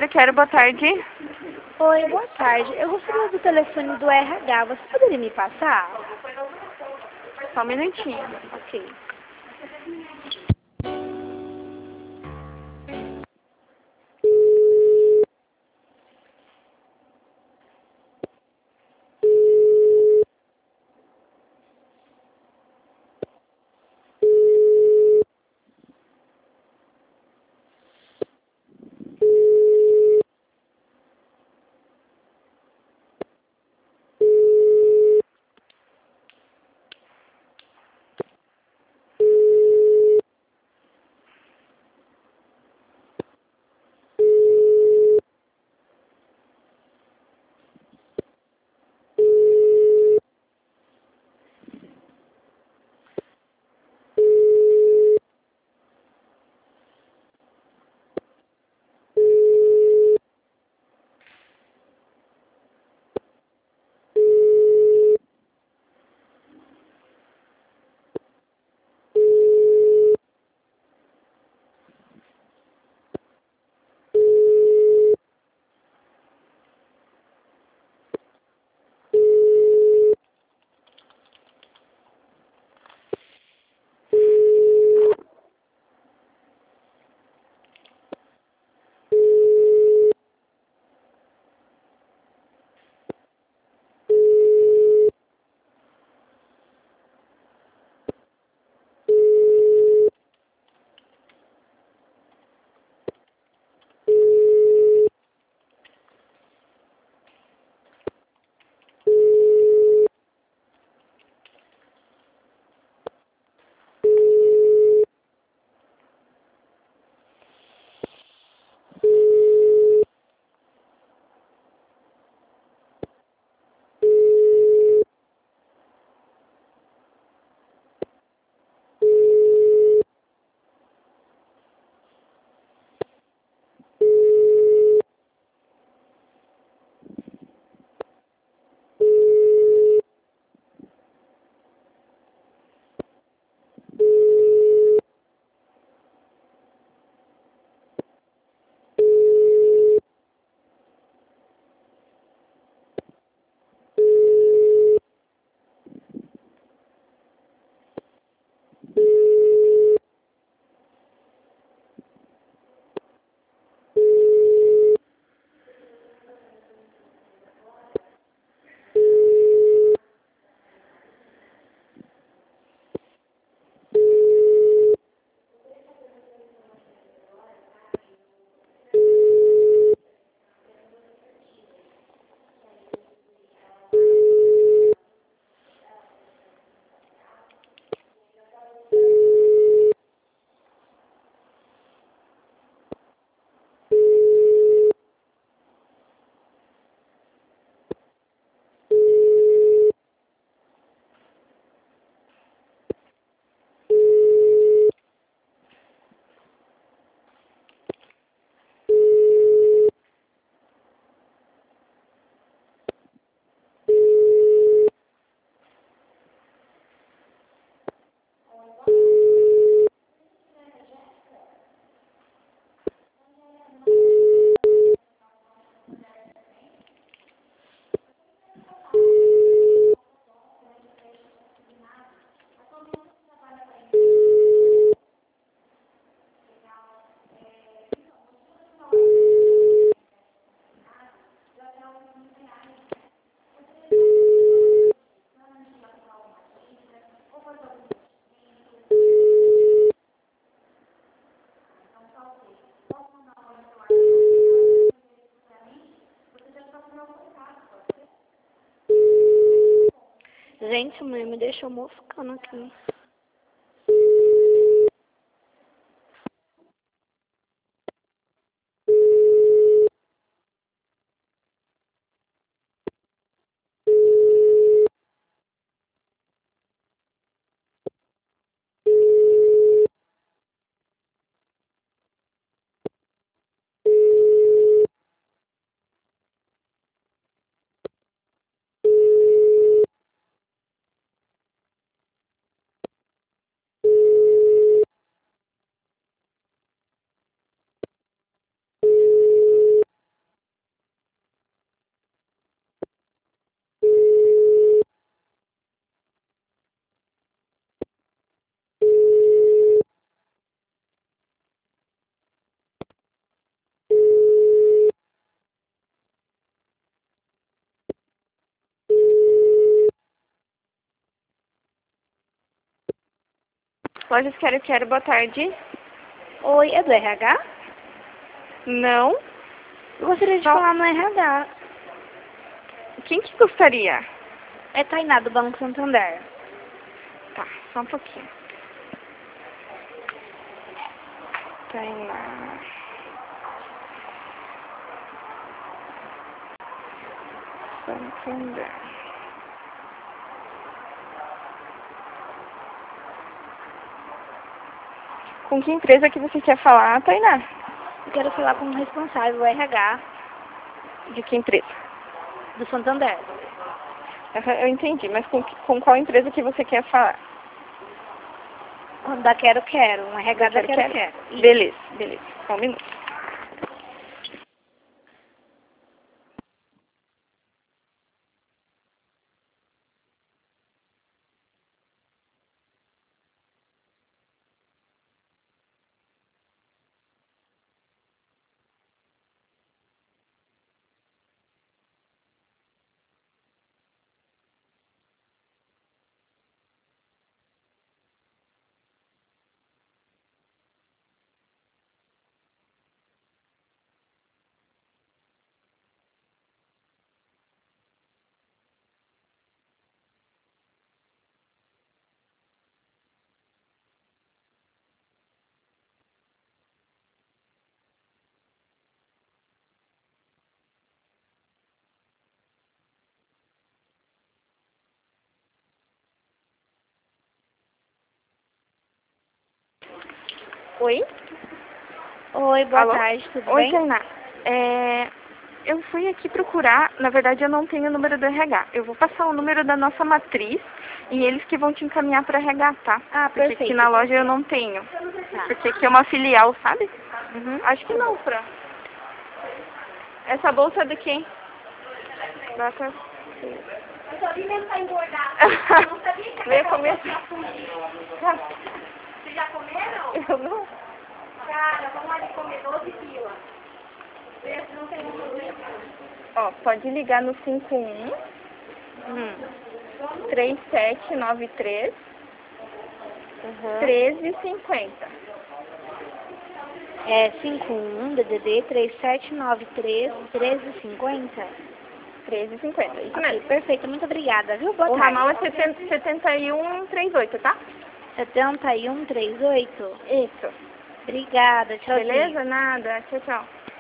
Quero, boa tarde. Oi, boa tarde. Eu gostaria do telefone do RH. Você poderia me passar? Só um minutinho. Ok. Gente, mãe, me deixou moscando aqui. Lojas Quero, boa tarde. Oi, é do RH? Não. Eu gostaria de Não. falar no RH. Quem que gostaria? É Tainá, do Banco Santander. Tá, só um pouquinho. Tainá. Santander. Com que empresa que você quer falar, Tainá? Eu quero falar com o responsável do RH De que empresa? do Santander. Eu entendi, mas com qual empresa que você quer falar? Da Quero, um RH da Quero. Isso. Beleza. Só um minuto. Oi? Oi, boa Alô? tarde, tudo Oi, bem? Tainá. Eu fui aqui procurar, na verdade eu não tenho o número do RH. Eu vou passar o número da nossa matriz e eles que vão te encaminhar para RH, tá? Ah, Porque aqui perfeito. na loja eu não tenho. Tá. Porque aqui é uma filial, sabe? Uhum. Acho que não, Fran. Essa bolsa é de quem? Da Car- Eu só vim mesmo pra engordar. Eu não sabia que Veio comer. Vocês já comeram? Eu não. Cara, vamos ali comer 12 quilos. Esse não tem problema. Ó, pode ligar no 51 3793 1350. É 51 DDD 3793 1350. 1350, isso Ok, mesmo. perfeito. Muito obrigada, viu? Boa O tarde. ramal é 7138, tá? 7138. Isso. Obrigada, tchauzinho. Beleza? Nada. Tchau, tchau.